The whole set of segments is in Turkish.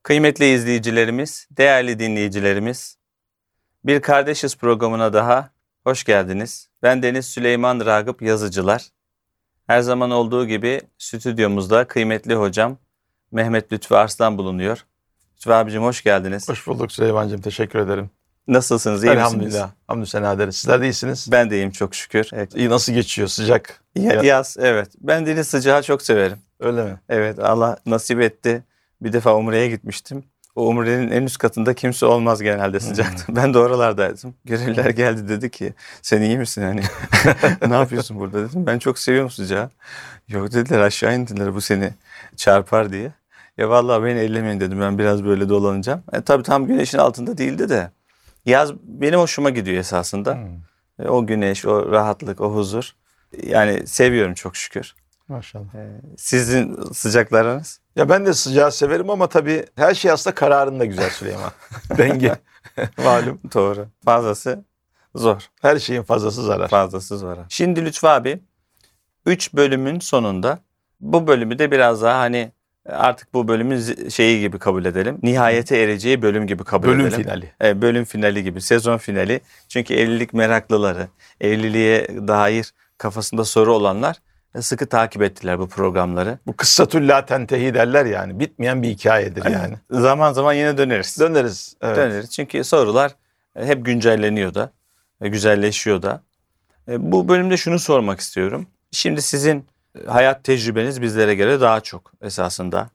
Kıymetli izleyicilerimiz, değerli dinleyicilerimiz, Bir Kardeşiz programına daha hoş geldiniz. Ben Deniz Süleyman Ragıp Yazıcılar. Her zaman olduğu gibi stüdyomuzda kıymetli hocam Mehmet Lütfü Arslan bulunuyor. Lütfü abicim hoş geldiniz. Hoş bulduk Süleyman'cığım, teşekkür ederim. Nasılsınız, iyi misiniz? Elhamdülillah, hamdü sena ederiz. Sizler de iyisiniz. Ben de iyiyim çok şükür. Evet. İyi, nasıl geçiyor, sıcak? Yaz, evet. Ben deniz sıcağı çok severim. Öyle mi? Evet, Allah nasip etti. Bir defa Umre'ye gitmiştim. O Umre'nin en üst katında kimse olmaz genelde sıcakta. Ben de oralardaydım. Görevliler geldi, dedi ki sen iyi misin hani? Ne yapıyorsun burada dedim. Ben çok seviyorum sıcağı. Yok dediler, aşağı indiler, bu seni çarpar diye. Ya vallahi beni ellemeyin dedim, ben biraz böyle dolanacağım. Tabii tam güneşin altında değildi de. Yaz benim hoşuma gidiyor esasında. O güneş, o rahatlık, o huzur. Yani seviyorum çok şükür. Maşallah. Sizin sıcaklarınız? Ya ben de sıcağı severim ama tabii her şey aslında kararında güzel Süleyman. Denge. Malum. Doğru. Fazlası zor. Her şeyin fazlası zarar. Fazlası zor. Şimdi Lütfü abi 3 bölümün sonunda bu bölümü de biraz daha hani artık bu bölümün şeyi gibi kabul edelim. Nihayete ereceği bölüm gibi kabul edelim. Bölüm finali. Bölüm finali gibi, sezon finali. Çünkü evlilik meraklıları, evliliğe dair kafasında soru olanlar sıkı takip ettiler bu programları. Bu kıssatül la tentehi derler yani. Bitmeyen bir hikayedir yani. Zaman zaman yine döneriz. Döneriz. Evet. Döneriz. Çünkü sorular hep güncelleniyor da, güzelleşiyor da. Bu bölümde şunu sormak istiyorum. Şimdi sizin hayat tecrübeniz bizlere göre daha çok esasında.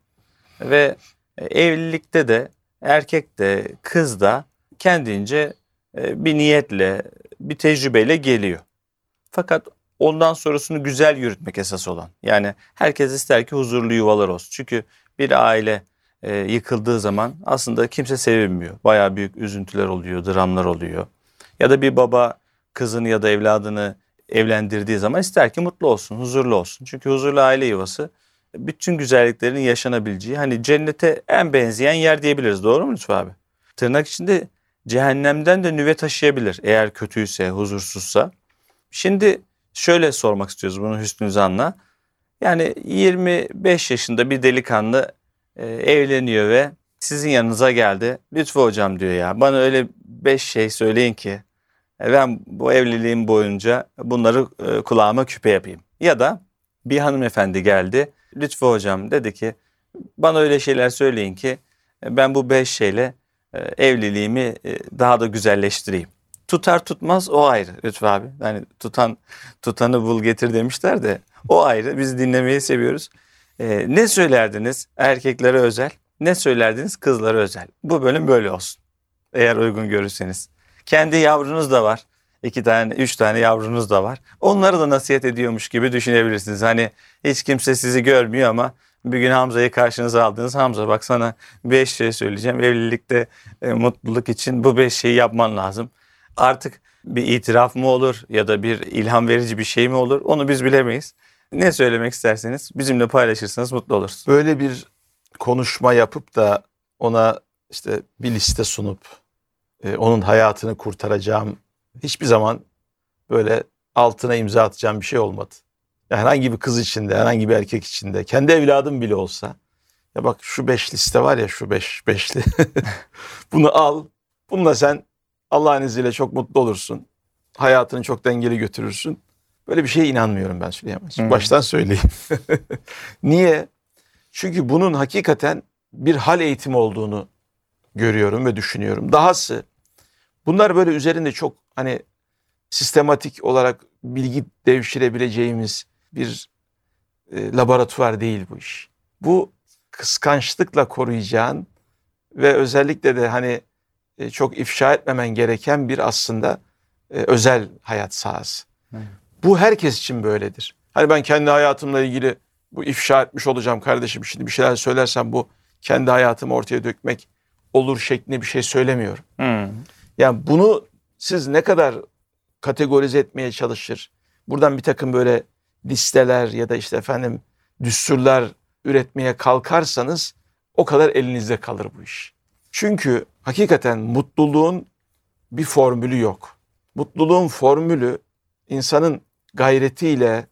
Ve evlilikte de erkek de kız da kendince bir niyetle, bir tecrübeyle geliyor. Fakat ondan sonrasını güzel yürütmek esas olan. Yani herkes ister ki huzurlu yuvalar olsun. Çünkü bir aile yıkıldığı zaman aslında kimse sevinmiyor. Bayağı büyük üzüntüler oluyor, dramlar oluyor. Ya da bir baba kızını ya da evladını evlendirdiği zaman ister ki mutlu olsun, huzurlu olsun. Çünkü huzurlu aile yuvası bütün güzelliklerin yaşanabileceği, hani cennete en benzeyen yer diyebiliriz. Doğru mu Lütfü abi? Tırnak içinde cehennemden de nüve taşıyabilir eğer kötüyse, huzursuzsa. Şimdi şöyle sormak istiyoruz bunu Hüsnü Zan'la. Yani 25 yaşında bir delikanlı evleniyor ve sizin yanınıza geldi. Lütfü hocam diyor, ya bana öyle 5 şey söyleyin ki ben bu evliliğim boyunca bunları kulağıma küpe yapayım. Ya da bir hanımefendi geldi. Lütfü hocam dedi ki bana öyle şeyler söyleyin ki ben bu 5 şeyle evliliğimi daha da güzelleştireyim. Tutar tutmaz o ayrı Lütfü abi. Yani tutanı bul getir demişler de o ayrı. Biz dinlemeyi seviyoruz. Ne söylerdiniz erkeklere özel? Ne söylerdiniz kızlara özel? Bu bölüm böyle olsun. Eğer uygun görürseniz. Kendi yavrunuz da var. 2 tane, 3 tane yavrunuz da var. Onları da nasihat ediyormuş gibi düşünebilirsiniz. Hani hiç kimse sizi görmüyor ama bir gün Hamza'yı karşınıza aldınız. Hamza bak sana 5 şey söyleyeceğim. Evlilikte mutluluk için bu 5 şeyi yapman lazım. Artık bir itiraf mı olur ya da bir ilham verici bir şey mi olur? Onu biz bilemeyiz. Ne söylemek isterseniz bizimle paylaşırsanız mutlu oluruz. Böyle bir konuşma yapıp da ona işte bir liste sunup onun hayatını kurtaracağım, hiçbir zaman böyle altına imza atacağım bir şey olmadı. Yani herhangi bir kız içinde, herhangi bir erkek içinde, kendi evladım bile olsa, ya bak şu 5 liste var ya, şu beşli, bunu al, bununla sen Allah'ın izniyle çok mutlu olursun, hayatını çok dengeli götürürsün. Böyle bir şeye inanmıyorum ben Süleyman. Baştan söyleyeyim. Niye? Çünkü bunun hakikaten bir hal eğitimi olduğunu görüyorum ve düşünüyorum. Dahası bunlar böyle üzerinde çok hani sistematik olarak bilgi devşirebileceğimiz bir laboratuvar değil bu iş. Bu kıskançlıkla koruyacağın ve özellikle de hani çok ifşa etmemen gereken bir aslında özel hayat sahası. Bu herkes için böyledir. Hani ben kendi hayatımla ilgili bu ifşa etmiş olacağım kardeşim, şimdi bir şeyler söylersem bu kendi hayatımı ortaya dökmek olur şeklinde bir şey söylemiyorum. Yani bunu siz ne kadar kategorize etmeye çalışır, buradan bir takım böyle listeler ya da işte efendim düsturlar üretmeye kalkarsanız o kadar elinizde kalır bu iş. Çünkü hakikaten mutluluğun bir formülü yok. Mutluluğun formülü insanın gayretiyle,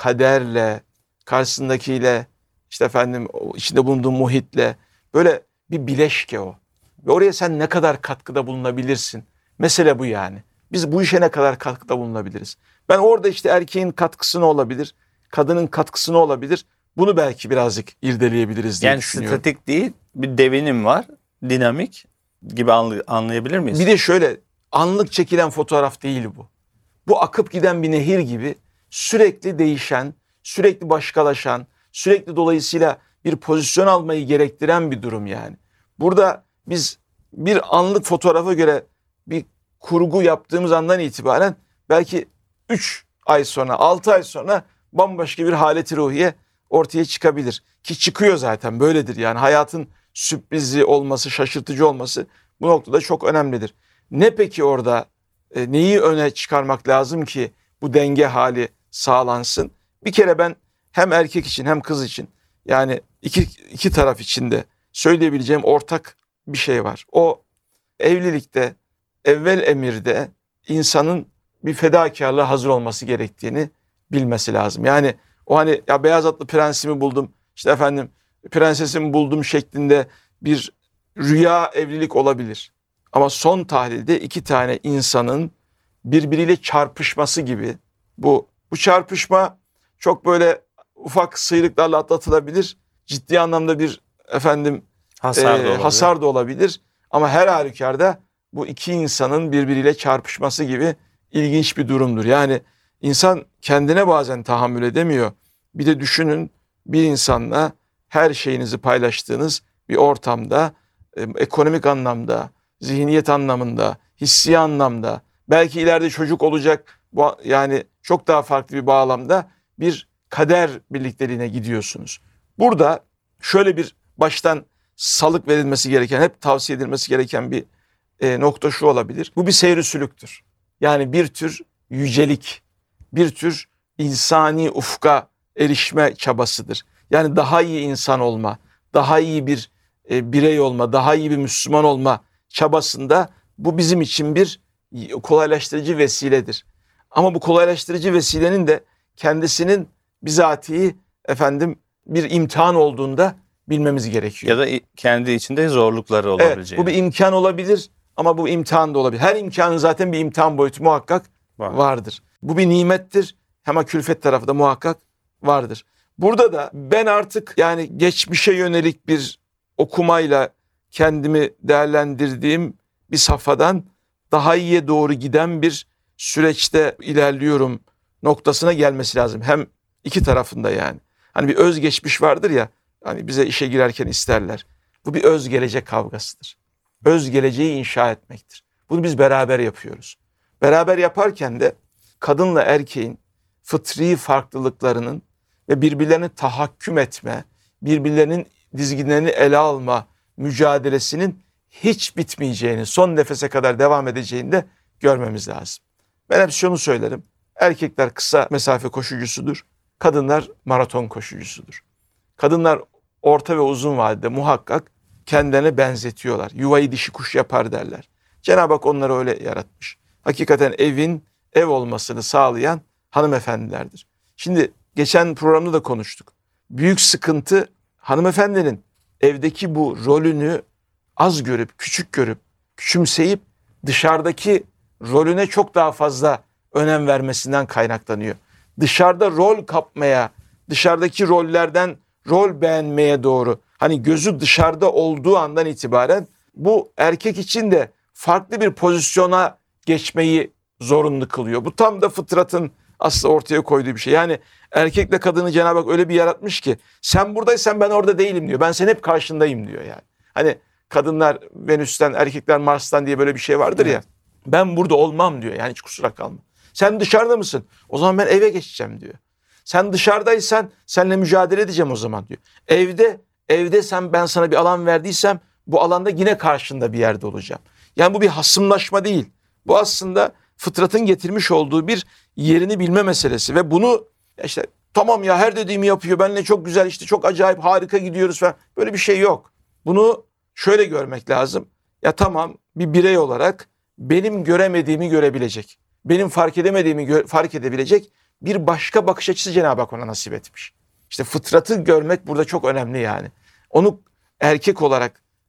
kaderle, karşısındakiyle, işte efendim içinde bulunduğu muhitle böyle bir bileşke o. Ve oraya sen ne kadar katkıda bulunabilirsin? Mesele bu yani. Biz bu işe ne kadar katkıda bulunabiliriz? Ben orada işte erkeğin katkısı ne olabilir? Kadının katkısı ne olabilir? Bunu belki birazcık irdeleyebiliriz diye Yani düşünüyorum. statik değil, bir devinim var, dinamik gibi anlayabilir miyiz? Bir de şöyle, anlık çekilen fotoğraf değil bu. Bu akıp giden bir nehir gibi sürekli değişen, sürekli başkalaşan, sürekli dolayısıyla bir pozisyon almayı gerektiren bir durum yani. Burada biz bir anlık fotoğrafa göre bir kurgu yaptığımız andan itibaren belki 3 ay sonra, 6 ay sonra bambaşka bir haleti ruhiye ortaya çıkabilir. Ki çıkıyor zaten, böyledir yani. Hayatın sürprizi olması, şaşırtıcı olması bu noktada çok önemlidir. Ne peki orada neyi öne çıkarmak lazım ki bu denge hali sağlansın? Bir kere ben hem erkek için hem kız için, yani iki taraf için de söyleyebileceğim ortak bir şey var. O, evlilikte evvel emirde insanın bir fedakarlığa hazır olması gerektiğini bilmesi lazım. Yani o hani ya beyaz atlı prensimi buldum, işte efendim prensesimi buldum şeklinde bir rüya evlilik olabilir. Ama son tahlilde iki tane insanın birbiriyle çarpışması gibi, bu çarpışma çok böyle ufak sıyrıklarla atlatılabilir. Ciddi anlamda bir hasar da olabilir. Ama her halükarda bu iki insanın birbiriyle çarpışması gibi ilginç bir durumdur. Yani insan kendine bazen tahammül edemiyor. Bir de düşünün, bir insanla her şeyinizi paylaştığınız bir ortamda, ekonomik anlamda, zihniyet anlamında, hissi anlamda, belki ileride çocuk olacak, yani çok daha farklı bir bağlamda bir kader birlikteliğine gidiyorsunuz. Burada şöyle bir baştan salık verilmesi gereken, hep tavsiye edilmesi gereken bir nokta şu olabilir. Bu bir seyri sülüktür. Yani bir tür yücelik, bir tür insani ufka erişme çabasıdır. Yani daha iyi insan olma, daha iyi bir birey olma, daha iyi bir Müslüman olma çabasında bu bizim için bir kolaylaştırıcı vesiledir. Ama bu kolaylaştırıcı vesilenin de kendisinin bizatihi bir imtihan olduğunda bilmemiz gerekiyor. Ya da kendi içinde zorlukları olabileceği. Evet, bu bir imkan olabilir ama bu imtihan da olabilir. Her imkanın zaten bir imtihan boyutu muhakkak vardır. Bu bir nimettir ama külfet tarafı da muhakkak vardır. Burada da ben artık yani geçmişe yönelik bir okumayla kendimi değerlendirdiğim bir safhadan daha iyiye doğru giden bir süreçte ilerliyorum noktasına gelmesi lazım. Hem iki tarafında yani. Hani bir özgeçmiş vardır ya, hani bize işe girerken isterler. Bu bir öz gelecek kavgasıdır. Öz geleceği inşa etmektir. Bunu biz beraber yapıyoruz. Beraber yaparken de kadınla erkeğin fıtri farklılıklarının ve birbirlerine tahakküm etme, birbirlerinin dizginlerini ele alma mücadelesinin hiç bitmeyeceğini, son nefese kadar devam edeceğini de görmemiz lazım. Ben hep şunu söylerim. Erkekler kısa mesafe koşucusudur. Kadınlar maraton koşucusudur. Kadınlar orta ve uzun vadede muhakkak kendilerine benzetiyorlar. Yuvayı dişi kuş yapar derler. Cenab-ı Hak onları öyle yaratmış. Hakikaten evin ev olmasını sağlayan hanımefendilerdir. Şimdi geçen programda da konuştuk. Büyük sıkıntı hanımefendinin evdeki bu rolünü az görüp, küçük görüp, küçümseyip dışarıdaki rolüne çok daha fazla önem vermesinden kaynaklanıyor. Dışarıda rol kapmaya, dışarıdaki rollerden rol beğenmeye doğru, hani gözü dışarıda olduğu andan itibaren bu erkek için de farklı bir pozisyona geçmeyi zorunlu kılıyor. Bu tam da fıtratın aslında ortaya koyduğu bir şey. Yani erkekle kadını Cenab-ı Hak öyle bir yaratmış ki sen buradaysan ben orada değilim diyor. Ben senin hep karşındayım diyor yani. Hani kadınlar Venüs'ten, erkekler Mars'tan diye böyle bir şey vardır ya. Ben burada olmam diyor, yani hiç kusura kalma. Sen dışarıda mısın? O zaman ben eve geçeceğim diyor. Sen dışarıdaysan seninle mücadele edeceğim o zaman diyor. Evde ben sana bir alan verdiysem bu alanda yine karşında bir yerde olacağım. Yani bu bir hasımlaşma değil. Bu aslında fıtratın getirmiş olduğu bir yerini bilme meselesi ve bunu işte tamam ya her dediğimi yapıyor, benimle çok güzel, işte çok acayip, harika gidiyoruz falan. Böyle bir şey yok. Bunu şöyle görmek lazım. Ya tamam, bir birey olarak benim göremediğimi görebilecek, benim fark edemediğimi fark edebilecek bir başka bakış açısı Cenab-ı Hak ona nasip etmiş. İşte fıtratı görmek burada çok önemli yani. Onu erkek olarak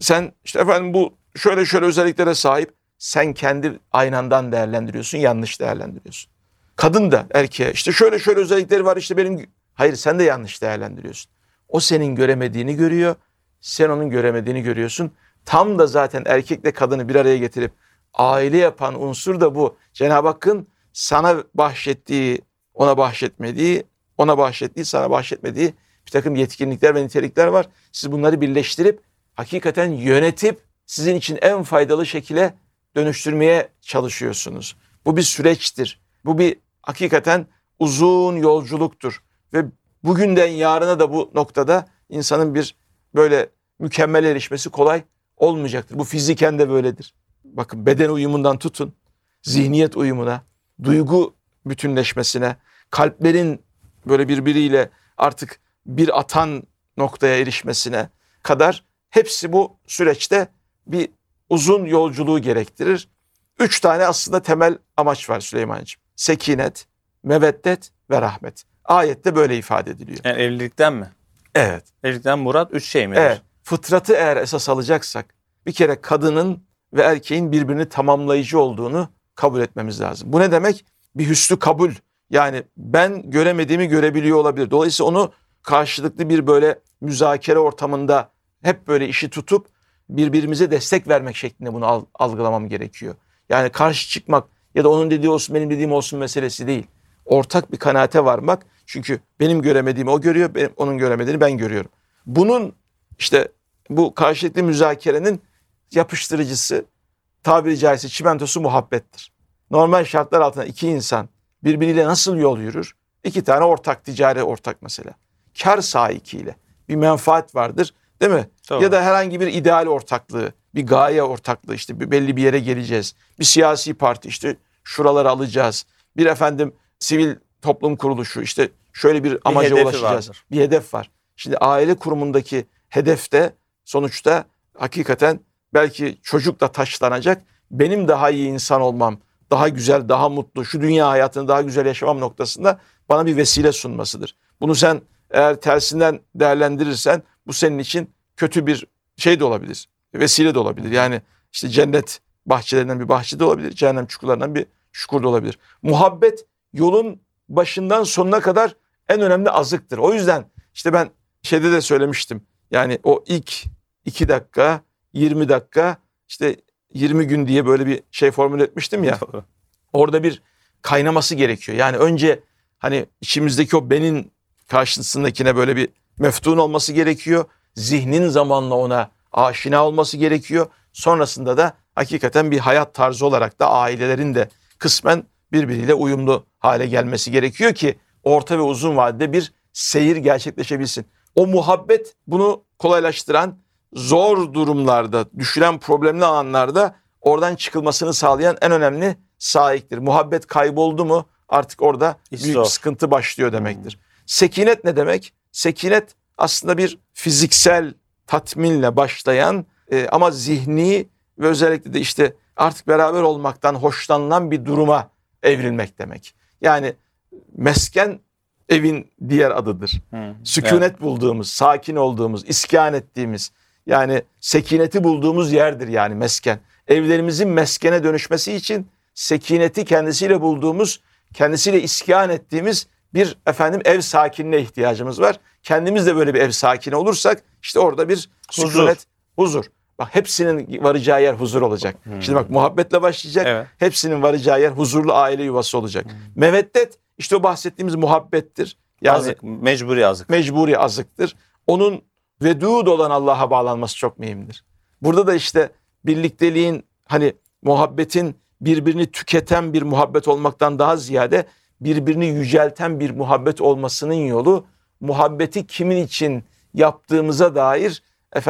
sen işte efendim bu şöyle şöyle özelliklere sahip. Sen kendi aynandan değerlendiriyorsun, yanlış değerlendiriyorsun. Kadın da erkeğe işte şöyle şöyle özellikleri var işte benim. Hayır, sen de yanlış değerlendiriyorsun. O senin göremediğini görüyor, sen onun göremediğini görüyorsun. Tam da zaten erkekle kadını bir araya getirip aile yapan unsur da bu. Cenab-ı Hakk'ın sana bahşettiği, ona bahşetmediği, ona bahşettiği, sana bahşetmediği bir takım yetkinlikler ve nitelikler var. Siz bunları birleştirip hakikaten yönetip sizin için en faydalı şekilde dönüştürmeye çalışıyorsunuz. Bu bir süreçtir. Bu bir hakikaten uzun yolculuktur. Ve bugünden yarına da bu noktada insanın bir böyle mükemmel erişmesi kolay olmayacaktır. Bu fiziken de böyledir. Bakın beden uyumundan tutun, zihniyet uyumuna, duygu bütünleşmesine, kalplerin böyle birbiriyle artık bir atan noktaya erişmesine kadar hepsi bu süreçte bir uzun yolculuğu gerektirir. 3 tane aslında temel amaç var Süleyman'cığım. Sekinet, meveddet ve rahmet. Ayette böyle ifade ediliyor. Yani evlilikten mi? Evet. Evlilikten murat 3 şey midir? Evet. Fıtratı eğer esas alacaksak bir kere kadının ve erkeğin birbirini tamamlayıcı olduğunu kabul etmemiz lazım. Bu ne demek? Bir hüsnü kabul. Yani ben göremediğimi görebiliyor olabilir. Dolayısıyla onu karşılıklı bir böyle müzakere ortamında hep böyle işi tutup birbirimize destek vermek şeklinde bunu algılamam gerekiyor. Yani karşı çıkmak ya da onun dediği olsun benim dediğim olsun meselesi değil. Ortak bir kanaate varmak. Çünkü benim göremediğimi o görüyor, onun göremediğini ben görüyorum. Bunun işte bu karşılıklı müzakerenin yapıştırıcısı, tabiri caizse çimentosu muhabbettir. Normal şartlar altında iki insan birbiriyle nasıl yol yürür? 2 tane ortak, ticari ortak mesela. Kar sahikiyle bir menfaat vardır, değil mi? Doğru. Ya da herhangi bir ideal ortaklığı, bir gaye ortaklığı, işte belli bir yere geleceğiz. Bir siyasi parti, işte şuraları alacağız. Bir efendim sivil toplum kuruluşu, işte şöyle bir amaca ulaşacağız. Vardır. Bir hedef var. Şimdi aile kurumundaki hedefte sonuçta hakikaten belki çocukla taşlanacak, benim daha iyi insan olmam, daha güzel, daha mutlu, şu dünya hayatını daha güzel yaşamam noktasında bana bir vesile sunmasıdır. Bunu sen eğer tersinden değerlendirirsen bu senin için kötü bir şey de olabilir, vesile de olabilir. Yani işte cennet bahçelerinden bir bahçe de olabilir, cehennem çukurlarından bir çukur da olabilir. Muhabbet yolun başından sonuna kadar en önemli azıktır. O yüzden işte ben şeyde de söylemiştim. Yani o ilk 2 dakika, 20 dakika, işte 20 gün diye böyle bir şey formüle etmiştim ya. Orada bir kaynaması gerekiyor. Yani önce hani içimizdeki o benin karşısındakine böyle bir meftun olması gerekiyor. Zihnin zamanla ona aşina olması gerekiyor. Sonrasında da hakikaten bir hayat tarzı olarak da ailelerin de kısmen birbiriyle uyumlu hale gelmesi gerekiyor ki orta ve uzun vadede bir seyir gerçekleşebilsin. O muhabbet bunu kolaylaştıran, zor durumlarda, düşülen problemli anlarda oradan çıkılmasını sağlayan en önemli sahiptir. Muhabbet kayboldu mu artık orada büyük sıkıntı başlıyor demektir. Sekinet ne demek? Sekinet aslında bir fiziksel tatminle başlayan ama zihni ve özellikle de işte artık beraber olmaktan hoşlanılan bir duruma evrilmek demek. Yani mesken evin diğer adıdır. Sükunet bulduğumuz, sakin olduğumuz, iskan ettiğimiz, yani sekineti bulduğumuz yerdir yani mesken. Evlerimizin meskene dönüşmesi için sekineti kendisiyle bulduğumuz, kendisiyle iskan ettiğimiz bir ev sakinliğine ihtiyacımız var. Kendimiz de böyle bir ev sakini olursak işte orada bir sükunet, huzur. Bak hepsinin varacağı yer huzur olacak. Şimdi bak muhabbetle başlayacak. Evet. Hepsinin varacağı yer huzurlu aile yuvası olacak. Meveddet işte o bahsettiğimiz muhabbettir. Yani azık, mecburi azık. Mecburi azıktır. Onun vedud olan Allah'a bağlanması çok mühimdir. Burada da işte birlikteliğin hani muhabbetin birbirini tüketen bir muhabbet olmaktan daha ziyade birbirini yücelten bir muhabbet olmasının yolu muhabbeti kimin için yaptığımıza dair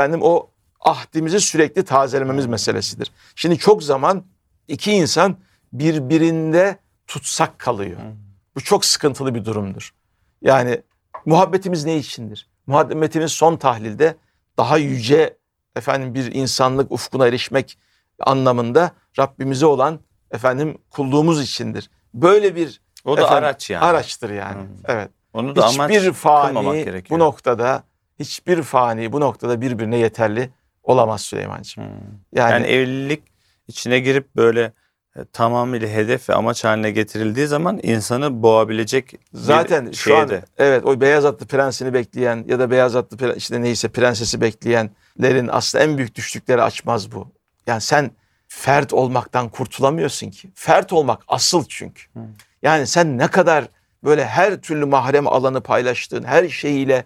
o ahdimizi sürekli tazelememiz meselesidir. Şimdi çok zaman iki insan birbirinde tutsak kalıyor. Bu çok sıkıntılı bir durumdur. Yani muhabbetimiz ne içindir? Muhabbetimiz son tahlilde daha yüce bir insanlık ufkuna erişmek anlamında Rabbimize olan kulluğumuz içindir. Böyle bir o da araç yani. Araçtır yani. Evet. Onu da hiçbir fani bu noktada birbirine yeterli Olamaz Süleyman'cığım. Yani evlilik içine girip böyle tamamıyla hedef ve amaç haline getirildiği zaman insanı boğabilecek zaten bir şu an de. evet, o beyaz atlı prensini bekleyen ya da beyaz atlı işte neyse prensesi bekleyenlerin aslında en büyük düştükleri açmaz bu. Yani sen fert olmaktan kurtulamıyorsun ki. Fert olmak asıl çünkü. Yani sen ne kadar böyle her türlü mahrem alanı paylaştığın, her şeyiyle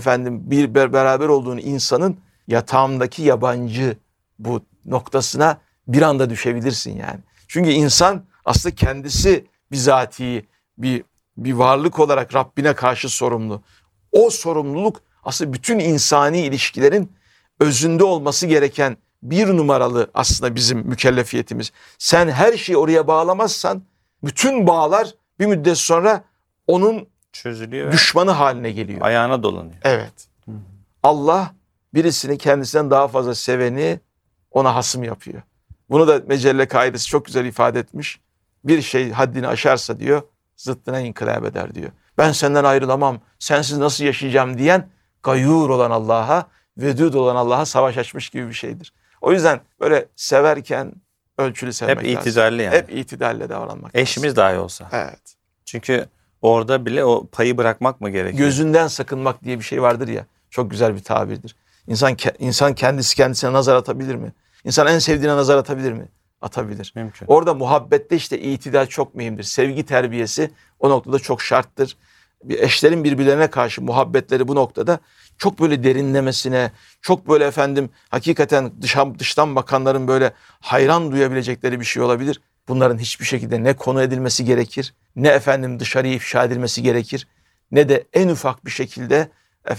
beraber olduğun insanın yatağımdaki yabancı bu noktasına bir anda düşebilirsin yani. Çünkü insan aslında kendisi bizatihi bir varlık olarak Rabbine karşı sorumlu. O sorumluluk aslında bütün insani ilişkilerin özünde olması gereken bir numaralı aslında bizim mükellefiyetimiz. Sen her şeyi oraya bağlamazsan bütün bağlar bir müddet sonra onun çözülüyor, düşmanı haline geliyor. Ayağına dolanıyor. Evet. Allah birisini kendisinden daha fazla seveni ona hasım yapıyor. Bunu da Mecelle kaidesi çok güzel ifade etmiş. Bir şey haddini aşarsa diyor, zıttına inkılap eder diyor. Ben senden ayrılamam, sensiz nasıl yaşayacağım diyen gayur olan Allah'a, vedud olan Allah'a savaş açmış gibi bir şeydir. O yüzden böyle severken ölçülü sevmek lazım. Hep itidalli yani. Hep itidalle davranmak lazım. Eşimiz dahi olsa. Evet. Çünkü orada bile o payı bırakmak mı gerekiyor? Gözünden sakınmak diye bir şey vardır ya. Çok güzel bir tabirdir. İnsan kendisi kendisine nazar atabilir mi? İnsan en sevdiğine nazar atabilir mi? Atabilir. Mümkün. Orada muhabbette işte itidal çok mühimdir. Sevgi terbiyesi o noktada çok şarttır. Eşlerin birbirlerine karşı muhabbetleri bu noktada çok böyle derinlemesine, çok böyle hakikaten dıştan bakanların böyle hayran duyabilecekleri bir şey olabilir. Bunların hiçbir şekilde ne konu edilmesi gerekir, ne dışarıya ifşa edilmesi gerekir, ne de en ufak bir şekilde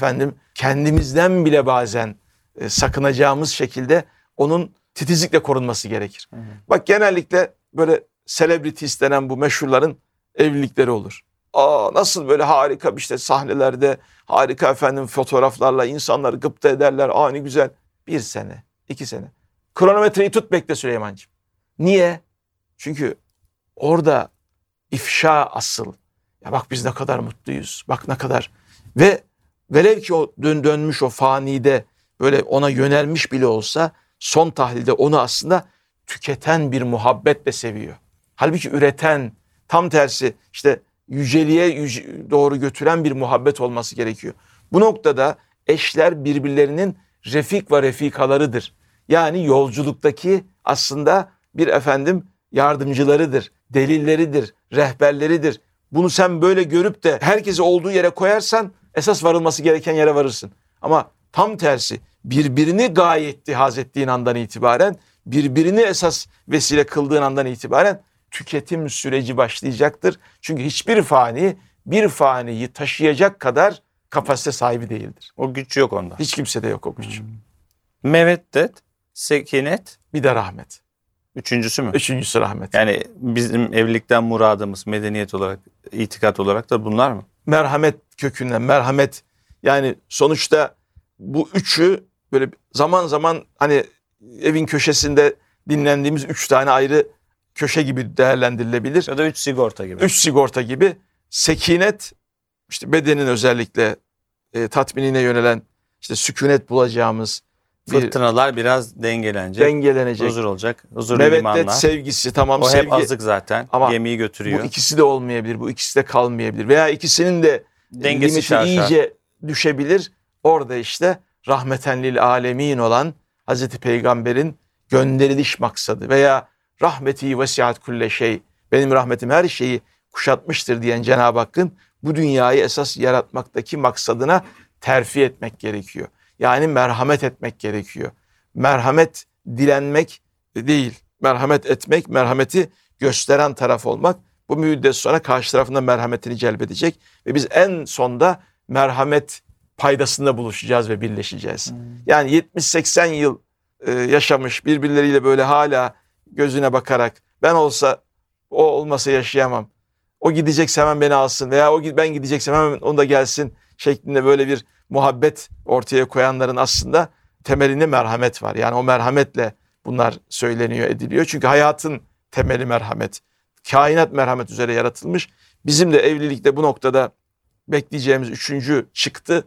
kendimizden bile bazen sakınacağımız şekilde onun titizlikle korunması gerekir. Bak genellikle böyle celebrities denen bu meşhurların evlilikleri olur. Nasıl böyle harika işte sahnelerde harika fotoğraflarla insanları gıpta ederler. Ne güzel. 1 sene, 2 sene. Kronometreyi tut bekle Süleyman'cığım. Niye? Çünkü orada ifşa asıl. Ya bak biz ne kadar mutluyuz. Bak ne kadar. Ve velev ki o dönmüş o fanide böyle ona yönelmiş bile olsa son tahlilde onu aslında tüketen bir muhabbetle seviyor. Halbuki üreten, tam tersi işte yüceliğe doğru götüren bir muhabbet olması gerekiyor. Bu noktada eşler birbirlerinin refik ve refikalarıdır. Yani yolculuktaki aslında bir yardımcılarıdır, delilleridir, rehberleridir. Bunu sen böyle görüp de herkesi olduğu yere koyarsan esas varılması gereken yere varırsın. Ama tam tersi birbirini gayet haz ettiğin andan itibaren, birbirini esas vesile kıldığın andan itibaren tüketim süreci başlayacaktır. Çünkü hiçbir fani bir faniyi taşıyacak kadar kapasite sahibi değildir. O güç yok onda. Hiç kimsede yok o güç. Meveddet, sekinet, bir de rahmet. Üçüncüsü mü? Üçüncüsü rahmet. Yani bizim evlilikten muradımız medeniyet olarak, itikat olarak da bunlar mı? Merhamet kökünden, merhamet. Yani sonuçta bu üçü böyle zaman zaman evin köşesinde dinlendiğimiz 3 tane ayrı köşe gibi değerlendirilebilir. Ya da 3 sigorta gibi. 3 sigorta gibi. Sekinet işte bedenin özellikle tatminine yönelen işte sükunet bulacağımız fırtınalar biraz dengelenecek. Huzur olacak. Huzurlu limanlar. Meveddet sevgisi tamam. O sevgi, hep azlık zaten. ama gemiyi götürüyor. Bu ikisi de olmayabilir. Bu ikisi de kalmayabilir. Veya ikisinin de dengesi limiti iyice düşebilir. Orada işte rahmeten lil alemin olan Hazreti Peygamber'in gönderiliş maksadı veya rahmeti vesiat kulle şey, benim rahmetim her şeyi kuşatmıştır diyen Cenab-ı Hakk'ın bu dünyayı esas yaratmaktaki maksadına terfi etmek gerekiyor. Yani merhamet etmek gerekiyor. Merhamet dilenmek değil, merhamet etmek, merhameti gösteren taraf olmak. Bu müddet sonra karşı tarafından merhametini celbedecek ve biz en sonda merhamet paydasında buluşacağız ve birleşeceğiz. Yani 70-80 yıl yaşamış birbirleriyle böyle hala gözüne bakarak ben olmasa yaşayamam. O gidecekse hemen beni alsın veya ben gideceksem hemen o da gelsin şeklinde böyle bir muhabbet ortaya koyanların aslında temelinde merhamet var. Yani o merhametle bunlar söyleniyor, ediliyor. Çünkü hayatın temeli merhamet. Kainat merhamet üzere yaratılmış. Bizim de evlilikte bu noktada bekleyeceğimiz 3. çıktı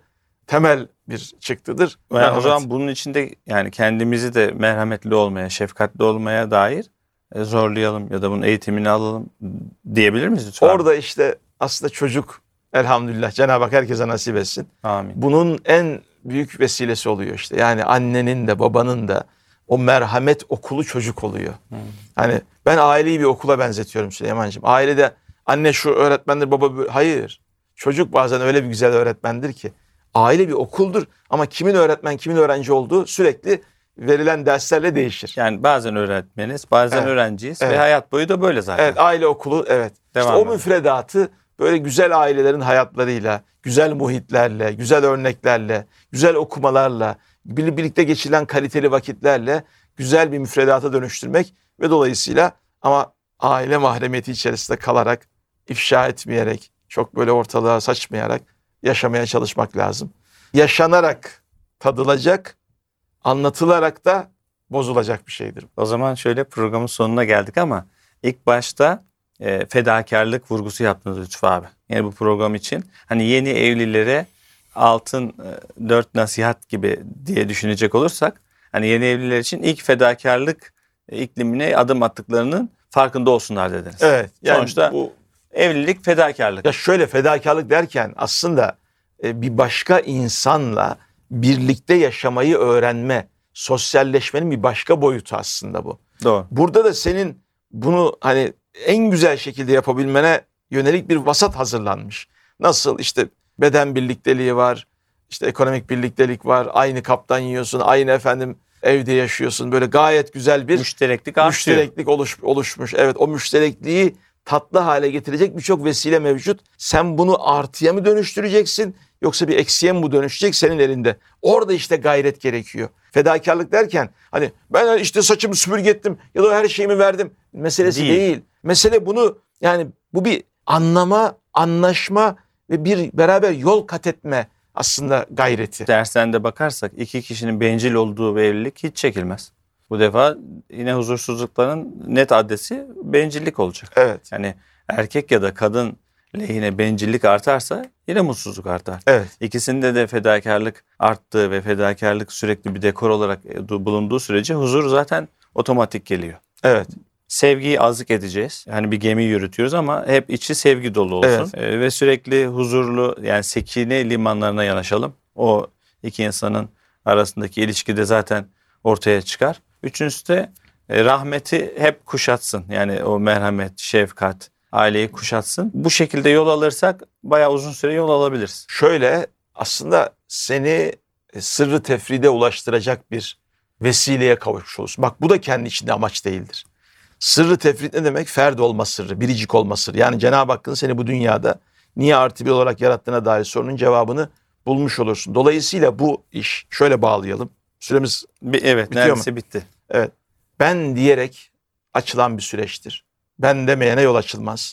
temel bir çıktıdır. Yani o Merhamet. zaman bunun içinde yani kendimizi de merhametli olmaya, şefkatli olmaya dair zorlayalım ya da bunun eğitimini alalım diyebilir miyiz lütfen? Orada işte aslında çocuk, elhamdülillah Cenab-ı Hak herkese nasip etsin. Amin. Bunun en büyük vesilesi oluyor işte. Yani annenin de babanın da o merhamet okulu çocuk oluyor. Hani ben aileyi bir okula benzetiyorum Süleyman'cığım. Ailede anne şu öğretmendir, baba böyle. Hayır. Çocuk bazen öyle bir güzel öğretmendir ki. Aile bir okuldur ama kimin öğretmen, kimin öğrenci olduğu sürekli verilen derslerle değişir. Yani bazen öğretmeniz, bazen Evet. öğrenciyiz Evet. ve hayat boyu da böyle zaten. Evet, aile okulu, evet. Devam İşte o edelim. müfredatı böyle güzel ailelerin hayatlarıyla, güzel muhitlerle, güzel örneklerle, güzel okumalarla, birlikte geçirilen kaliteli vakitlerle güzel bir müfredata dönüştürmek ve dolayısıyla ama aile mahremiyeti içerisinde kalarak, ifşa etmeyerek, çok böyle ortalığa saçmayarak yaşamaya çalışmak lazım. Yaşanarak tadılacak, anlatılarak da bozulacak bir şeydir. O zaman şöyle programın sonuna geldik ama ilk başta fedakarlık vurgusu yaptınız Lütfü abi. Yani bu program için hani yeni evlilere altın 4 nasihat gibi diye düşünecek olursak hani yeni evliler için ilk fedakarlık iklimine adım attıklarının farkında olsunlar dediniz. Evet. Yani Sonuçta bu evlilik fedakarlık. ya şöyle fedakarlık derken aslında bir başka insanla birlikte yaşamayı öğrenme, sosyalleşmenin bir başka boyutu aslında bu. Doğru. Burada da senin bunu hani en güzel şekilde yapabilmene yönelik bir vasat hazırlanmış. Nasıl işte beden birlikteliği var, işte ekonomik birliktelik var, aynı kaptan yiyorsun, aynı efendim evde yaşıyorsun. Böyle gayet güzel bir Müştereklik artıyor. müştereklik oluşmuş. Evet, o müşterekliği tatlı hale getirecek birçok vesile mevcut. Sen bunu artıya mı dönüştüreceksin yoksa bir eksiye mi bu dönüşecek senin elinde? Orada işte gayret gerekiyor. Fedakarlık derken hani ben işte saçımı süpürge ettim ya da her şeyimi verdim meselesi değil. Mesele bunu yani bu bir anlama, anlaşma ve bir beraber yol kat etme aslında gayreti. Dersten de bakarsak iki kişinin bencil olduğu bir evlilik hiç çekilmez. Bu defa yine huzursuzlukların net adresi bencillik olacak. Evet. Yani erkek ya da kadın lehine bencillik artarsa yine mutsuzluk artar. Evet. İkisinde de fedakarlık arttığı ve fedakarlık sürekli bir dekor olarak bulunduğu sürece huzur zaten otomatik geliyor. Evet. Sevgiyi azık edeceğiz. Yani bir gemi yürütüyoruz ama hep içi sevgi dolu olsun. Evet. Ve sürekli huzurlu yani sekine limanlarına yanaşalım. O iki insanın arasındaki ilişki de zaten ortaya çıkar. Üçüncüsü de rahmeti hep kuşatsın. Yani o merhamet, şefkat aileyi kuşatsın. Bu şekilde yol alırsak bayağı uzun süre yol alabiliriz. Şöyle aslında seni sırrı tefride ulaştıracak bir vesileye kavuşmuş olursun. Bak bu da kendi içinde amaç değildir. Sırrı tefrit ne demek? Ferd olma sırrı, biricik olma sırrı. Yani Cenab-ı Hakk'ın seni bu dünyada niye artı bir olarak yarattığına dair sorunun cevabını bulmuş olursun. Dolayısıyla bu iş şöyle bağlayalım. Süremiz Evet, bitiyor neredeyse mu? bitti. Evet. Ben diyerek açılan bir süreçtir. Ben demeyene yol açılmaz.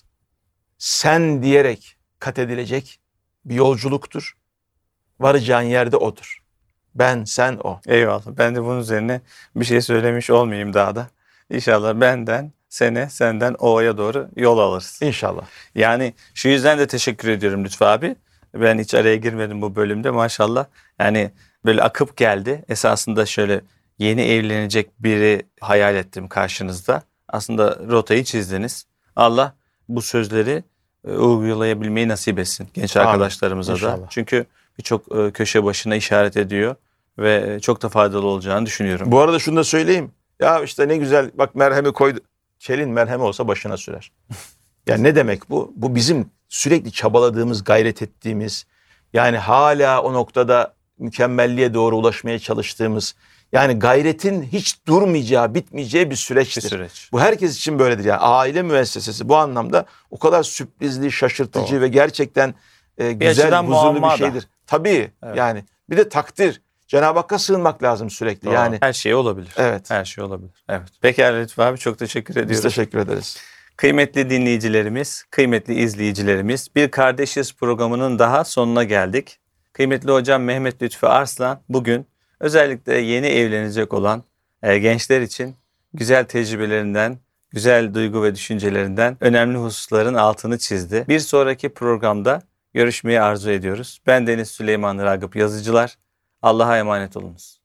Sen diyerek kat edilecek bir yolculuktur. Varacağın yerde odur. Ben, sen, o. Eyvallah. Ben de bunun üzerine bir şey söylemiş olmayayım daha da. İnşallah benden, senden O'ya doğru yol alırız. İnşallah. Yani şu yüzden de teşekkür ediyorum Lütfü abi. Ben hiç araya girmedim bu bölümde maşallah. Yani böyle akıp geldi. Esasında şöyle yeni evlenecek biri hayal ettim karşınızda. Aslında rotayı çizdiniz. Allah bu sözleri uygulayabilmeyi nasip etsin genç Amin. arkadaşlarımıza da. İnşallah. Çünkü birçok köşe başına işaret ediyor ve çok da faydalı olacağını düşünüyorum. Bu arada şunu da söyleyeyim. Ya işte ne güzel bak merhemi koydu. Kelin merhemi olsa başına sürer. Yani ne demek bu? Bu bizim sürekli çabaladığımız, gayret ettiğimiz, yani hala o noktada mükemmelliğe doğru ulaşmaya çalıştığımız, yani gayretin hiç durmayacağı, bitmeyeceği bir süreçtir. Bir süreç. Bu herkes için böyledir. Yani aile müessesesi bu anlamda o kadar sürprizli, şaşırtıcı Doğru. ve gerçekten güzel, açıdan huzurlu bir muamma da. şeydir. Tabii Evet. yani bir de takdir. Cenab-ı Hakk'a sığınmak lazım sürekli. Doğru. Yani Her şey olabilir. evet. Her şey olabilir. Evet. Pekala Lütfü abi çok teşekkür ediyoruz. Biz teşekkür ederiz. Kıymetli dinleyicilerimiz, kıymetli izleyicilerimiz, Bir Kardeşiz programının daha sonuna geldik. Kıymetli hocam Mehmet Lütfü Arslan bugün özellikle yeni evlenecek olan gençler için güzel tecrübelerinden, güzel duygu ve düşüncelerinden önemli hususların altını çizdi. Bir sonraki programda görüşmeyi arzu ediyoruz. Ben Deniz Süleyman Ragıp Yazıcılar. Allah'a emanet olunuz.